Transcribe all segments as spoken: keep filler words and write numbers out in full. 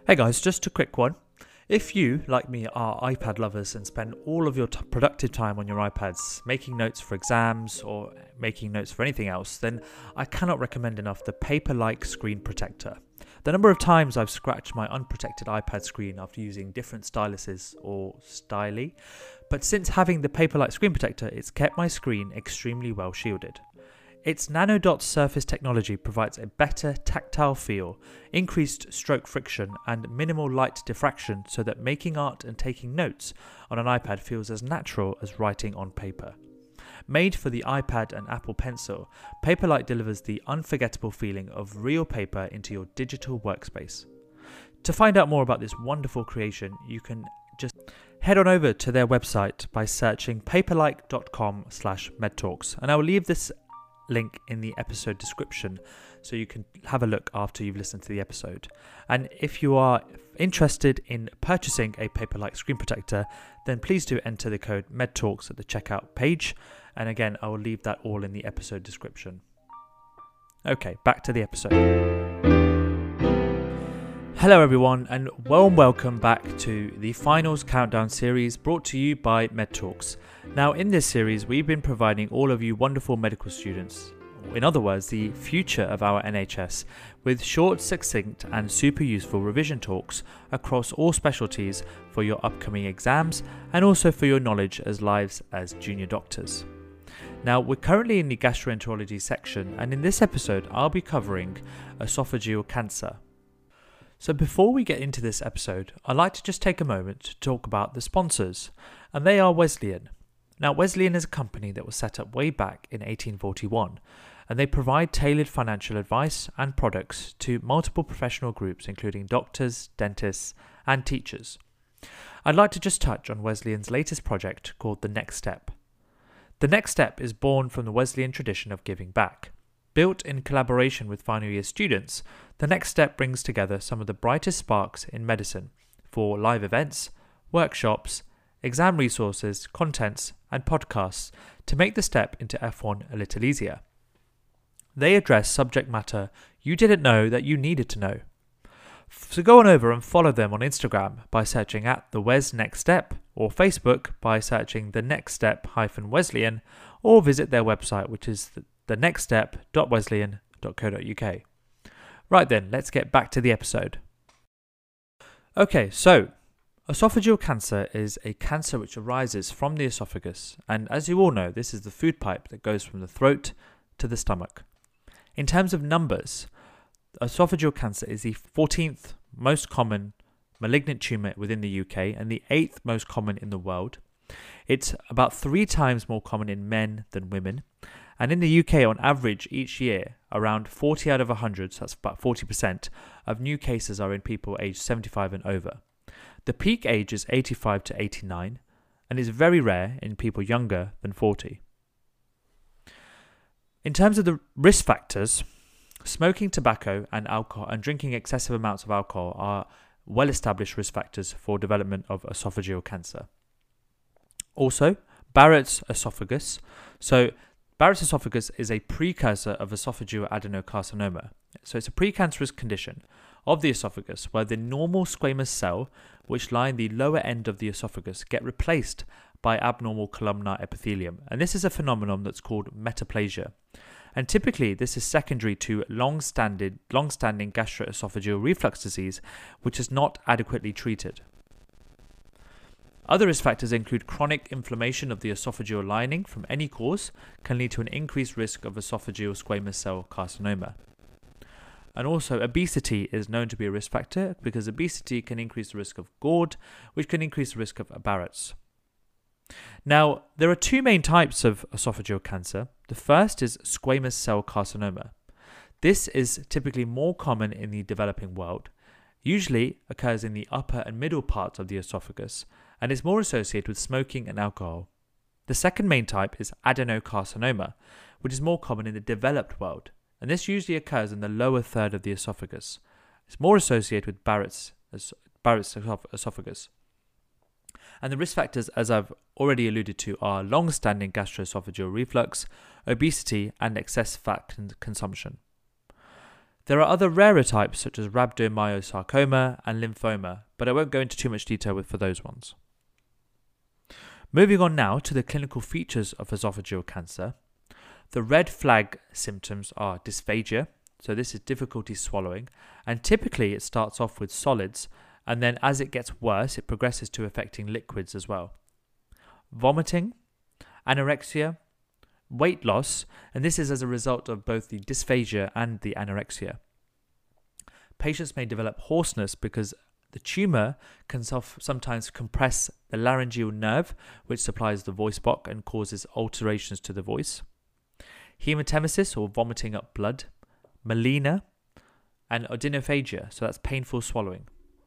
Hey guys, just a quick one. If you, like me, are iPad lovers and spend all of your t- productive time on your iPads making notes for exams or making notes for anything else, then I cannot recommend enough the Paperlike Screen Protector. The number of times I've scratched my unprotected iPad screen after using different styluses or styly, but since having the Paperlike Screen Protector, it's kept my screen extremely well shielded. Its nanodot surface technology provides a better tactile feel, increased stroke friction, and minimal light diffraction so that making art and taking notes on an iPad feels as natural as writing on paper. Made for the iPad and Apple Pencil, Paperlike delivers the unforgettable feeling of real paper into your digital workspace. To find out more about this wonderful creation, you can just head on over to their website by searching paperlike.com slash medtalks, and I will leave this link in the episode description so you can have a look after you've listened to the episode. And if you are interested in purchasing a Paperlike screen protector, then please do enter the code medtalks at the checkout page, and again I will leave that all in the episode description. Okay, back to the episode. Hello everyone, and warm welcome back to the Finals Countdown series brought to you by MedTalks. Now in this series we've been providing all of you wonderful medical students, in other words the future of our N H S, with short, succinct and super useful revision talks across all specialties for your upcoming exams and also for your knowledge as lives as junior doctors. Now we're currently in the gastroenterology section, and in this episode I'll be covering esophageal cancer. So before we get into this episode, I'd like to just take a moment to talk about the sponsors, and they are Wesleyan. Now Wesleyan is a company that was set up way back in eighteen forty-one, and they provide tailored financial advice and products to multiple professional groups including doctors, dentists and teachers. I'd like to just touch on Wesleyan's latest project called The Next Step. The Next Step is born from the Wesleyan tradition of giving back. Built in collaboration with final year students, The Next Step brings together some of the brightest sparks in medicine for live events, workshops, exam resources, contents, and podcasts to make the step into F one a little easier. They address subject matter you didn't know that you needed to know. So go on over and follow them on Instagram by searching at the Wes Next Step, or Facebook by searching the Next Step hyphen Wesleyan, or visit their website, which is the the next step dot wesleyan dot co dot uk. Right then, let's get back to the episode. Okay, so esophageal cancer is a cancer which arises from the esophagus, and as you all know, this is the food pipe that goes from the throat to the stomach. In terms of numbers, esophageal cancer is the fourteenth most common malignant tumour within the U K and the eighth most common in the world. It's about three times more common in men than women. And in the U K, on average, each year, around forty out of one hundred, so that's about forty percent, of new cases are in people aged seventy-five and over. The peak age is eighty-five to eighty-nine, and is very rare in people younger than forty. In terms of the risk factors, smoking tobacco and alcohol and drinking excessive amounts of alcohol are well-established risk factors for development of esophageal cancer. Also, Barrett's esophagus. So, Barrett's esophagus is a precursor of esophageal adenocarcinoma. So it's a precancerous condition of the esophagus where the normal squamous cell, which line the lower end of the esophagus, get replaced by abnormal columnar epithelium. And this is a phenomenon that's called metaplasia. And typically this is secondary to long-standing, long-standing gastroesophageal reflux disease, which is not adequately treated. Other risk factors include chronic inflammation of the esophageal lining from any cause can lead to an increased risk of esophageal squamous cell carcinoma. And also obesity is known to be a risk factor because obesity can increase the risk of GORD, which can increase the risk of Barrett's. Now, there are two main types of esophageal cancer. The first is squamous cell carcinoma. This is typically more common in the developing world, usually occurs in the upper and middle parts of the esophagus, and is more associated with smoking and alcohol. The second main type is adenocarcinoma, which is more common in the developed world, and this usually occurs in the lower third of the esophagus. It's more associated with Barrett's, Barrett's esophagus. And the risk factors, as I've already alluded to, are long-standing gastroesophageal reflux, obesity, and excess fat con- consumption. There are other rarer types such as rhabdomyosarcoma and lymphoma, but I won't go into too much detail with for those ones. Moving on now to the clinical features of esophageal cancer. The red flag symptoms are dysphagia, so this is difficulty swallowing, and typically it starts off with solids, and then as it gets worse, it progresses to affecting liquids as well. Vomiting, anorexia, weight loss, and this is as a result of both the dysphagia and the anorexia. Patients may develop hoarseness because the tumour can sometimes compress the laryngeal nerve, which supplies the voice box and causes alterations to the voice. Hematemesis, or vomiting up blood. Melena, and odynophagia, so that's painful swallowing.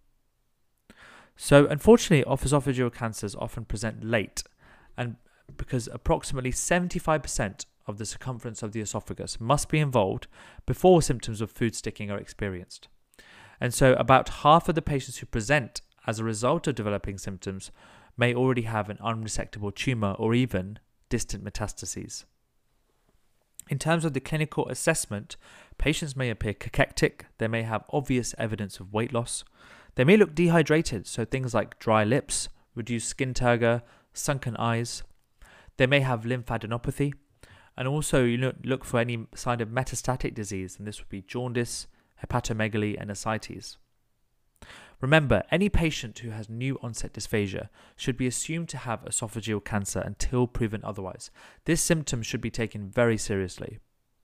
So unfortunately, esophageal cancers often present late, and because approximately seventy-five percent of the circumference of the esophagus must be involved before symptoms of food sticking are experienced. And so about half of the patients who present as a result of developing symptoms may already have an unresectable tumour or even distant metastases. In terms of the clinical assessment, patients may appear cachectic, they may have obvious evidence of weight loss, they may look dehydrated, so things like dry lips, reduced skin turgor, sunken eyes. They may have lymphadenopathy, and also you look for any sign of metastatic disease, and this would be jaundice, hepatomegaly, and ascites. Remember, any patient who has new onset dysphagia should be assumed to have esophageal cancer until proven otherwise. This symptom should be taken very seriously.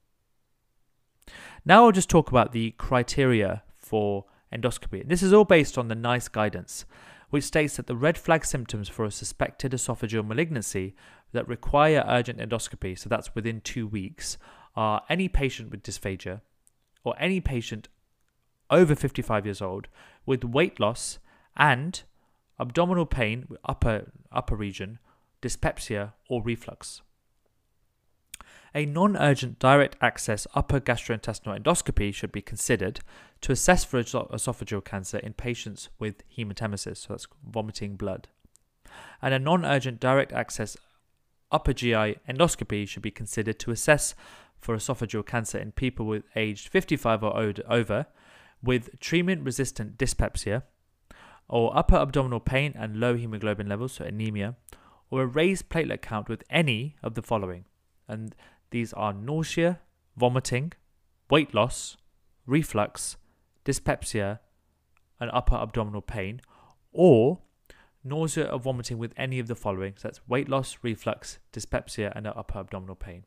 Now I'll just talk about the criteria for endoscopy. This is all based on the NICE guidance, which states that the red flag symptoms for a suspected esophageal malignancy that require urgent endoscopy, so that's within two weeks, are any patient with dysphagia or any patient over fifty-five years old with weight loss and abdominal pain, upper, upper region, dyspepsia or reflux. A non-urgent direct access upper gastrointestinal endoscopy should be considered to assess for esophageal cancer in patients with hematemesis, so that's vomiting blood. And a non-urgent direct access upper G I endoscopy should be considered to assess for esophageal cancer in people with aged fifty-five or over with treatment-resistant dyspepsia, or upper abdominal pain and low hemoglobin levels, so anemia, or a raised platelet count with any of the following. And these are nausea, vomiting, weight loss, reflux, dyspepsia, and upper abdominal pain, or nausea or vomiting with any of the following. So that's weight loss, reflux, dyspepsia, and upper abdominal pain.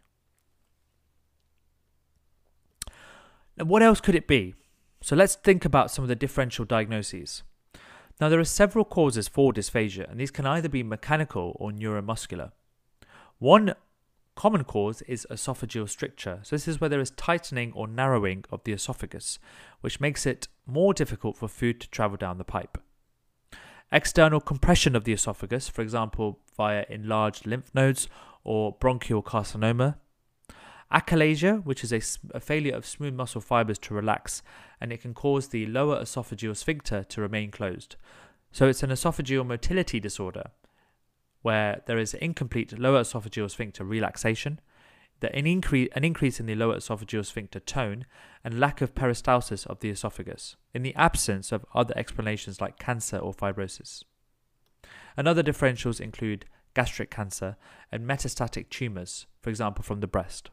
Now, what else could it be? So let's think about some of the differential diagnoses. Now, there are several causes for dysphagia, and these can either be mechanical or neuromuscular. One common cause is esophageal stricture. So this is where there is tightening or narrowing of the esophagus, which makes it more difficult for food to travel down the pipe. External compression of the esophagus, for example, via enlarged lymph nodes or bronchial carcinoma. Achalasia, which is a, a failure of smooth muscle fibers to relax, and it can cause the lower esophageal sphincter to remain closed. So it's an esophageal motility disorder where there is incomplete lower esophageal sphincter relaxation, the, an, increase, an increase in the lower esophageal sphincter tone, and lack of peristalsis of the esophagus, in the absence of other explanations like cancer or fibrosis. And other differentials include gastric cancer and metastatic tumours, for example from the breast.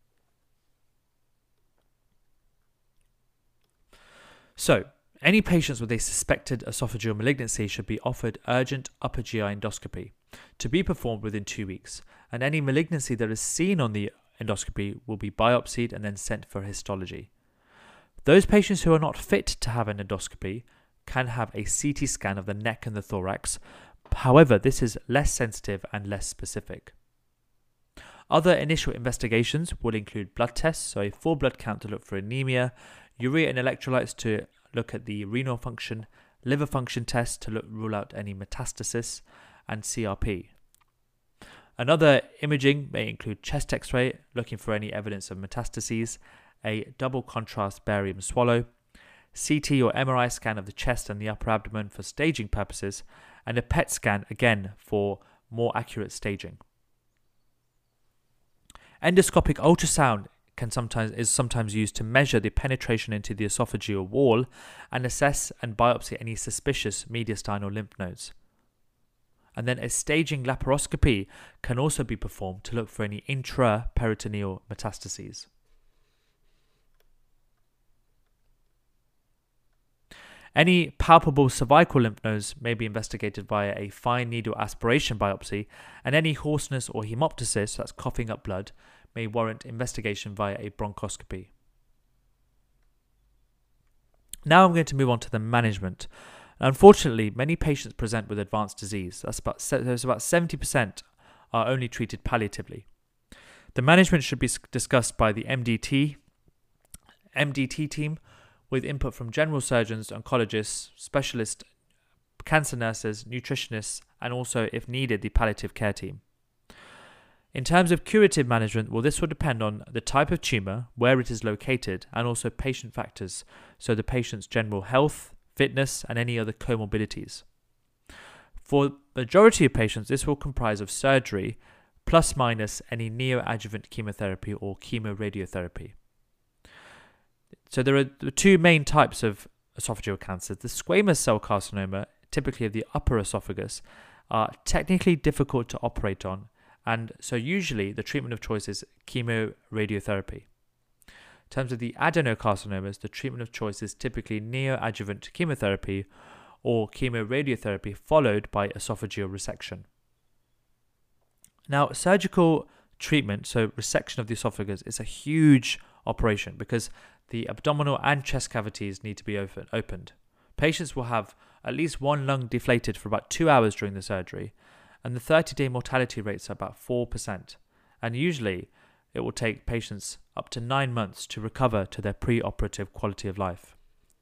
So, any patients with a suspected esophageal malignancy should be offered urgent upper G I endoscopy to be performed within two weeks, and any malignancy that is seen on the endoscopy will be biopsied and then sent for histology. Those patients who are not fit to have an endoscopy can have a C T scan of the neck and the thorax. However, this is less sensitive and less specific. Other initial investigations will include blood tests, so a full blood count to look for anemia, urea and electrolytes to look at the renal function, liver function tests to look, rule out any metastasis, and C R P. Another imaging may include chest x-ray, looking for any evidence of metastases, a double contrast barium swallow, C T or M R I scan of the chest and the upper abdomen for staging purposes, and a P E T scan again for more accurate staging. Endoscopic ultrasound can sometimes is sometimes used to measure the penetration into the esophageal wall and assess and biopsy any suspicious mediastinal lymph nodes. And then a staging laparoscopy can also be performed to look for any intraperitoneal metastases. Any palpable cervical lymph nodes may be investigated via a fine needle aspiration biopsy, and any hoarseness or hemoptysis, that's coughing up blood, may warrant investigation via a bronchoscopy. Now I'm going to move on to the management. Unfortunately, many patients present with advanced disease. That's about, there's about seventy percent are only treated palliatively. The management should be discussed by the M D T, M D T team, with input from general surgeons, oncologists, specialist cancer nurses, nutritionists, and also, if needed, the palliative care team. In terms of curative management, well, this will depend on the type of tumour, where it is located, and also patient factors, so the patient's general health, fitness, and any other comorbidities. For the majority of patients, this will comprise of surgery, plus minus any neoadjuvant chemotherapy or chemoradiotherapy. So there are the two main types of esophageal cancer. The squamous cell carcinoma, typically of the upper esophagus, are technically difficult to operate on, and so usually the treatment of choice is chemoradiotherapy. In terms of the adenocarcinomas, the treatment of choice is typically neoadjuvant chemotherapy or chemoradiotherapy followed by esophageal resection. Now, surgical treatment, so resection of the esophagus, is a huge operation because the abdominal and chest cavities need to be open, opened. Patients will have at least one lung deflated for about two hours during the surgery, and the thirty-day mortality rates are about four percent. And usually, it will take patients up to nine months to recover to their pre-operative quality of life.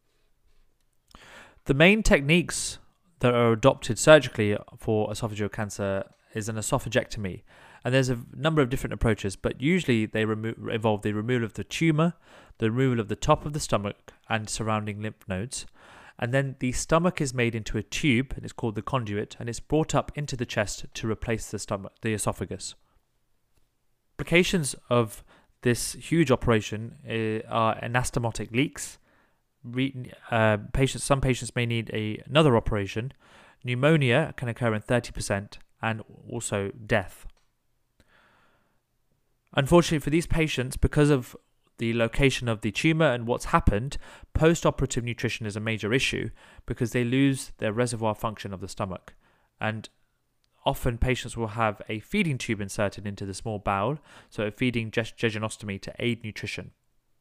The main techniques that are adopted surgically for esophageal cancer is an esophagectomy, and there's a number of different approaches, but usually they remo- involve the removal of the tumour, the removal of the top of the stomach and surrounding lymph nodes, and then the stomach is made into a tube, and it's called the conduit, and it's brought up into the chest to replace the stomach, the esophagus. Complications of this huge operation uh, are anastomotic leaks. Re- uh, patients, some patients may need a, another operation. Pneumonia can occur in thirty percent, and also death. Unfortunately for these patients, because of the location of the tumour and what's happened, post-operative nutrition is a major issue because they lose their reservoir function of the stomach. And often patients will have a feeding tube inserted into the small bowel, so a feeding jejunostomy to aid nutrition.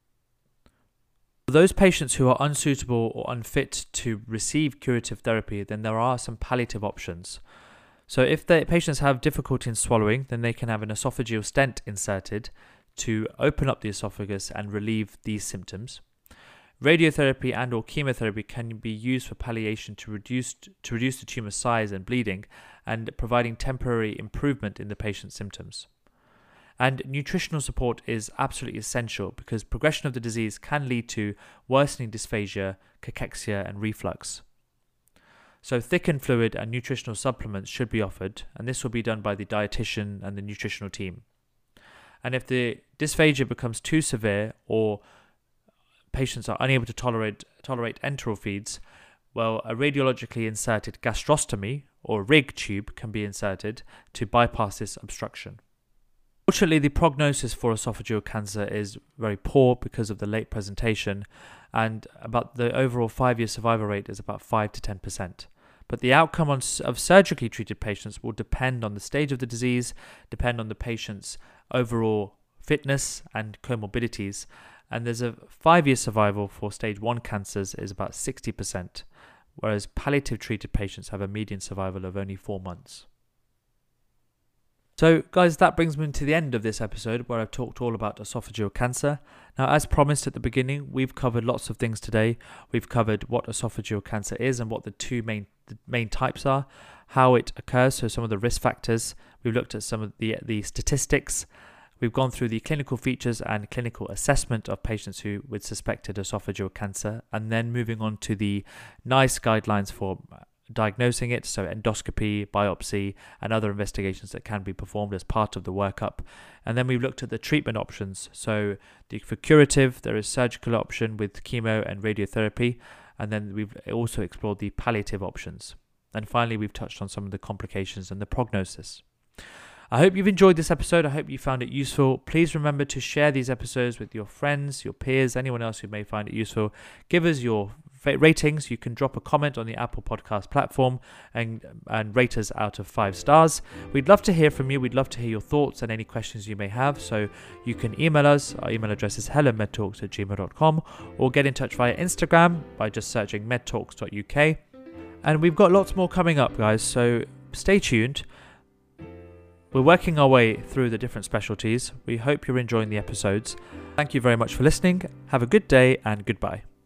For those patients who are unsuitable or unfit to receive curative therapy, then there are some palliative options. So if the patients have difficulty in swallowing, then they can have an esophageal stent inserted to open up the esophagus and relieve these symptoms. Radiotherapy and or chemotherapy can be used for palliation to reduce to reduce the tumor size and bleeding, and providing temporary improvement in the patient's symptoms. And nutritional support is absolutely essential because progression of the disease can lead to worsening dysphagia, cachexia, and reflux. So thickened fluid and nutritional supplements should be offered, and this will be done by the dietitian and the nutritional team. And if the dysphagia becomes too severe or patients are unable to tolerate tolerate enteral feeds, well, a radiologically inserted gastrostomy or R I G tube can be inserted to bypass this obstruction. Fortunately, the prognosis for esophageal cancer is very poor because of the late presentation, and about the overall five-year survival rate is about five to ten percent. But the outcome on, of surgically treated patients will depend on the stage of the disease, depend on the patient's overall fitness and comorbidities, and there's a five-year survival for stage one cancers is about sixty percent, whereas palliative treated patients have a median survival of only four months. So guys, that brings me to the end of this episode where I've talked all about esophageal cancer. Now, as promised at the beginning, we've covered lots of things today. We've covered what esophageal cancer is and what the two main the main types are, how it occurs, so some of the risk factors. We've looked at some of the, the statistics. We've gone through the clinical features and clinical assessment of patients who with suspected esophageal cancer, and then moving on to the NICE guidelines for diagnosing it, so endoscopy, biopsy, and other investigations that can be performed as part of the workup. And then we've looked at the treatment options. So the, for curative, there is surgical option with chemo and radiotherapy, and then we've also explored the palliative options. And finally, we've touched on some of the complications and the prognosis. I hope you've enjoyed this episode. I hope you found it useful. Please remember to share these episodes with your friends, your peers, anyone else who may find it useful. Give us your ratings. You can drop a comment on the Apple Podcast platform and, and rate us out of five stars. We'd love to hear from you. We'd love to hear your thoughts and any questions you may have. So you can email us. Our email address is hello medtalks at gmail dot com, or get in touch via Instagram by just searching medtalks dot U K. And we've got lots more coming up, guys, so stay tuned. We're working our way through the different specialties. We hope you're enjoying the episodes. Thank you very much for listening. Have a good day and goodbye.